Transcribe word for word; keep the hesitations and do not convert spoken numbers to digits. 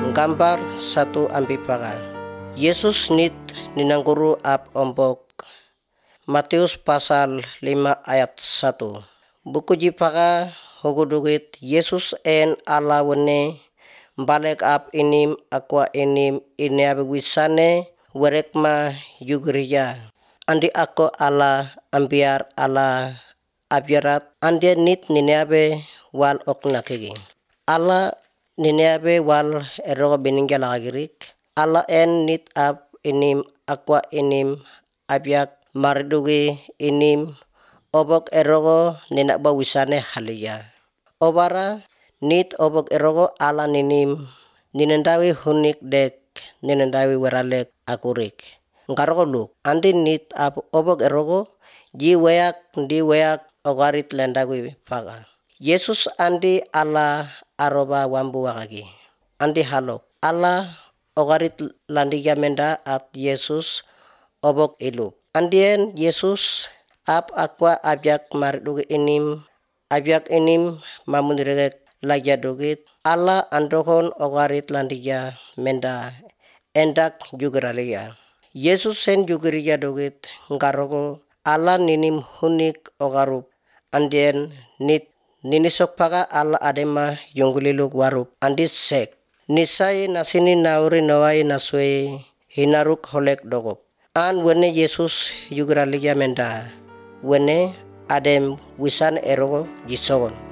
Gambar satu ambipaka. Yesus nit ninangguru ap ombok. Matius pasal lima ayat satu. Buku jipaka hugudugit Yesus en ala wene balik ap inim aqua inim ini abisane werekma yugriya. Andi ako ala ambiar ala abiarat andi nit nineabe wal oknakegi. Ala nineabe wal erogo bininggala agirik. Ala en nit ap inim aqua inim abiak mardugi inim obok erogo nina bawisane halia. Obara nit obok erogo ala ninim ninendawi hunik dek ninendawi weralek akurik. Ngarogo luk andi nit ap obok erogo ji weak di weak ogarit lendawi paga. Yesus andi ala aroba wambu wakagi. Andi halok ala ogarit landiga menda at Yesus obok ilu. Andien Yesus ap aqua abyak mardugi inim abyak inim mamundirek lagya dugit ala andohon ogarit landiga menda endak jugeralia. Yesus sen jugeriya dugit ngarogo ala ninim hunik ogarup andien nit ninisok paga ala adema yungguliluk warup andi sek nisai nasini nauri nawai naswe hinaruk holek dogop. An wene Yesus jugeralia menda wene adem wisan erogo jisogon.